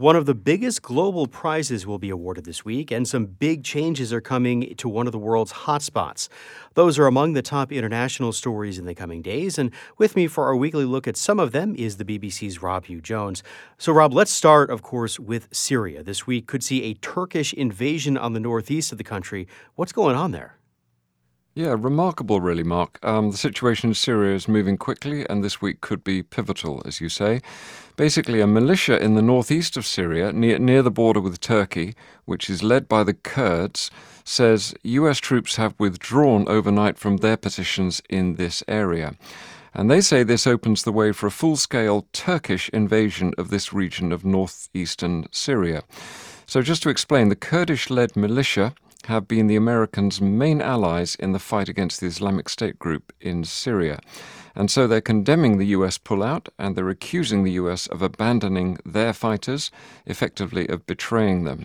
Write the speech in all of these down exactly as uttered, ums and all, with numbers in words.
One of the biggest global prizes will be awarded this week, and some big changes are coming to one of the world's hotspots. Those are among the top international stories in the coming days, and with me for our weekly look at some of them is the B B C's Rob Hugh Jones. So, Rob, let's start, of course, with Syria. This week could see a Turkish invasion on the northeast of the country. What's going on there? Yeah, remarkable really, Mark. Um, the situation in Syria is moving quickly, and this week could be pivotal, as you say. Basically, a militia in the northeast of Syria, near, near the border with Turkey, which is led by the Kurds, says U S troops have withdrawn overnight from their positions in this area. And they say this opens the way for a full-scale Turkish invasion of this region of northeastern Syria. So just to explain, the Kurdish-led militia have been the Americans' main allies in the fight against the Islamic State group in Syria. And so they're condemning the U S pullout, and they're accusing the U S of abandoning their fighters, effectively of betraying them.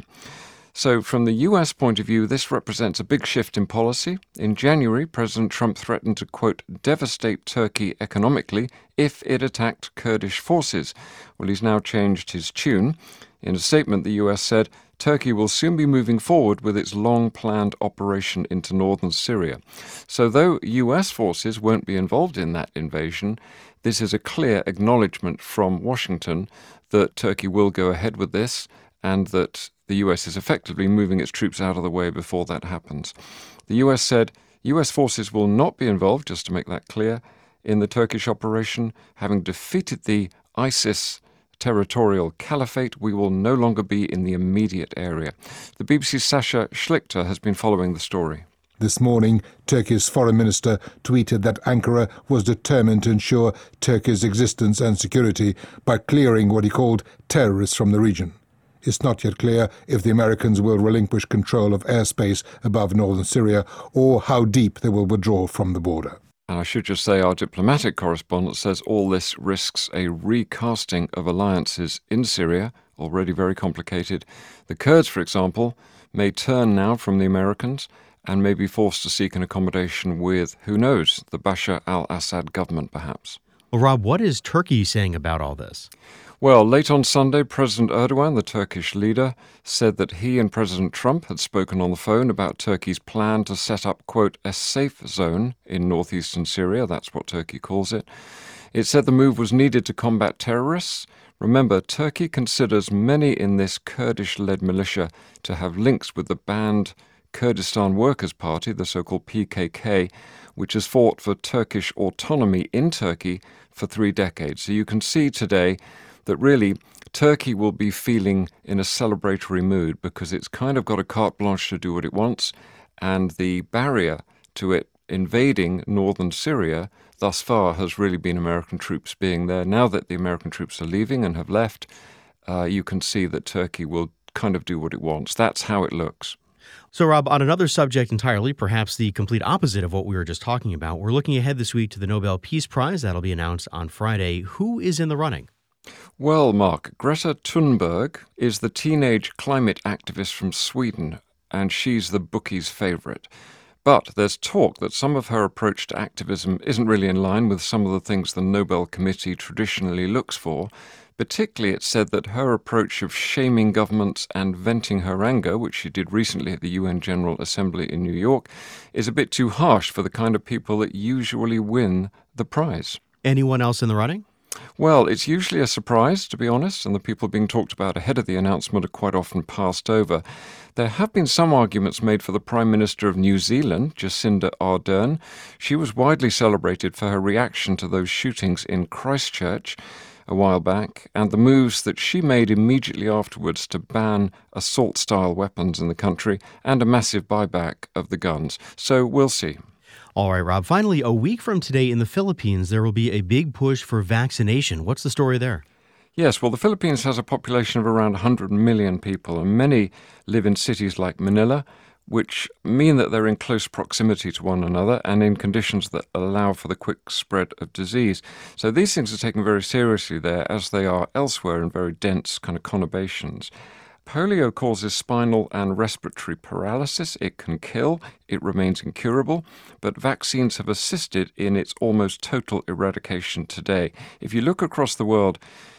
So from the U S point of view, this represents a big shift in policy. In January, President Trump threatened to, quote, devastate Turkey economically if it attacked Kurdish forces. Well, he's now changed his tune. In a statement, the U S said, Turkey will soon be moving forward with its long-planned operation into northern Syria. So though U S forces won't be involved in that invasion, this is a clear acknowledgement from Washington that Turkey will go ahead with this and that the U S is effectively moving its troops out of the way before that happens. The U S said U S forces will not be involved, just to make that clear, in the Turkish operation. Having defeated the ISIS territorial caliphate, we will no longer be in the immediate area. The B B C's Sasha Schlichter has been following the story. This morning, Turkey's foreign minister tweeted that Ankara was determined to ensure Turkey's existence and security by clearing what he called terrorists from the region. It's not yet clear if the Americans will relinquish control of airspace above northern Syria or how deep they will withdraw from the border. And I should just say our diplomatic correspondent says all this risks a recasting of alliances in Syria, already very complicated. The Kurds, for example, may turn now from the Americans and may be forced to seek an accommodation with, who knows, the Bashar al-Assad government, perhaps. Well, Rob, what is Turkey saying about all this? Well, late on Sunday, President Erdogan, the Turkish leader, said that he and President Trump had spoken on the phone about Turkey's plan to set up, quote, a safe zone in northeastern Syria. That's what Turkey calls it. It said the move was needed to combat terrorists. Remember, Turkey considers many in this Kurdish-led militia to have links with the banned Kurdistan Workers' Party, the so-called P K K, which has fought for Turkish autonomy in Turkey for three decades. So you can see today that really Turkey will be feeling in a celebratory mood because it's kind of got a carte blanche to do what it wants, and the barrier to it invading northern Syria thus far has really been American troops being there. Now that the American troops are leaving and have left, uh, you can see that Turkey will kind of do what it wants. That's how it looks. So, Rob, on another subject entirely, perhaps the complete opposite of what we were just talking about, we're looking ahead this week to the Nobel Peace Prize. That'll be announced on Friday. Who is in the running? Well, Mark, Greta Thunberg is the teenage climate activist from Sweden, and she's the bookies' favourite. But there's talk that some of her approach to activism isn't really in line with some of the things the Nobel Committee traditionally looks for. Particularly, it's said that her approach of shaming governments and venting her anger, which she did recently at the U N General Assembly in New York, is a bit too harsh for the kind of people that usually win the prize. Anyone else in the running? Well, it's usually a surprise, to be honest, and the people being talked about ahead of the announcement are quite often passed over. There have been some arguments made for the Prime Minister of New Zealand, Jacinda Ardern. She was widely celebrated for her reaction to those shootings in Christchurch a while back, and the moves that she made immediately afterwards to ban assault-style weapons in the country and a massive buyback of the guns. So we'll see. All right, Rob. Finally, a week from today in the Philippines, there will be a big push for vaccination. What's the story there? Yes, well, the Philippines has a population of around one hundred million people, and many live in cities like Manila, which mean that they're in close proximity to one another and in conditions that allow for the quick spread of disease. So these things are taken very seriously there, as they are elsewhere in very dense kind of conurbations. Polio causes spinal and respiratory paralysis. It can kill. It remains incurable. But vaccines have assisted in its almost total eradication today. If you look across the world,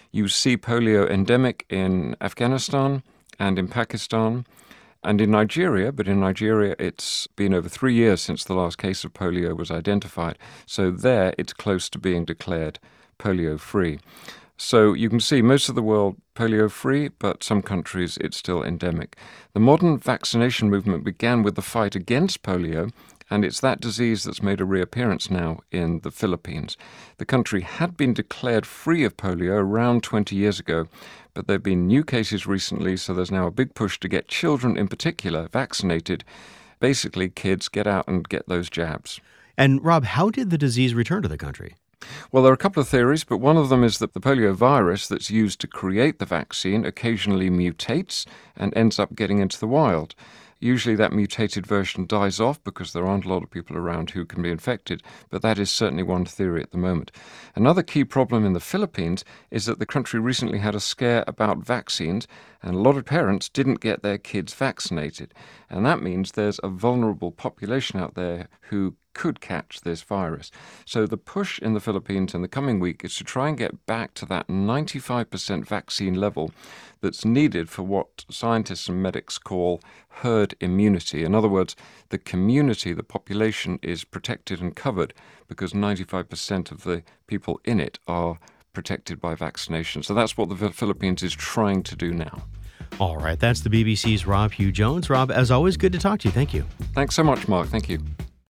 You see polio endemic in Afghanistan and in Pakistan and in Nigeria, but in Nigeria it's been over three years since the last case of polio was identified. So there it's close to being declared polio-free. So you can see most of the world polio-free, but some countries it's still endemic. The modern vaccination movement began with the fight against polio, and it's that disease that's made a reappearance now in the Philippines. The country had been declared free of polio around twenty years ago, but there have been new cases recently, so there's now a big push to get children in particular vaccinated. Basically, kids get out and get those jabs. And Rob, how did the disease return to the country? Well, there are a couple of theories, but one of them is that the polio virus that's used to create the vaccine occasionally mutates and ends up getting into the wild. Usually that mutated version dies off because there aren't a lot of people around who can be infected, but that is certainly one theory at the moment. Another key problem in the Philippines is that the country recently had a scare about vaccines, and a lot of parents didn't get their kids vaccinated. And that means there's a vulnerable population out there who could catch this virus. So the push in the Philippines in the coming week is to try and get back to that ninety-five percent vaccine level that's needed for what scientists and medics call herd immunity. In other words, the community, the population is protected and covered because ninety-five percent of the people in it are protected by vaccination. So that's what the Philippines is trying to do now. All right, that's the B B C's Rob Hugh-Jones. Rob, as always, good to talk to you. Thank you. Thanks so much, Mark. Thank you.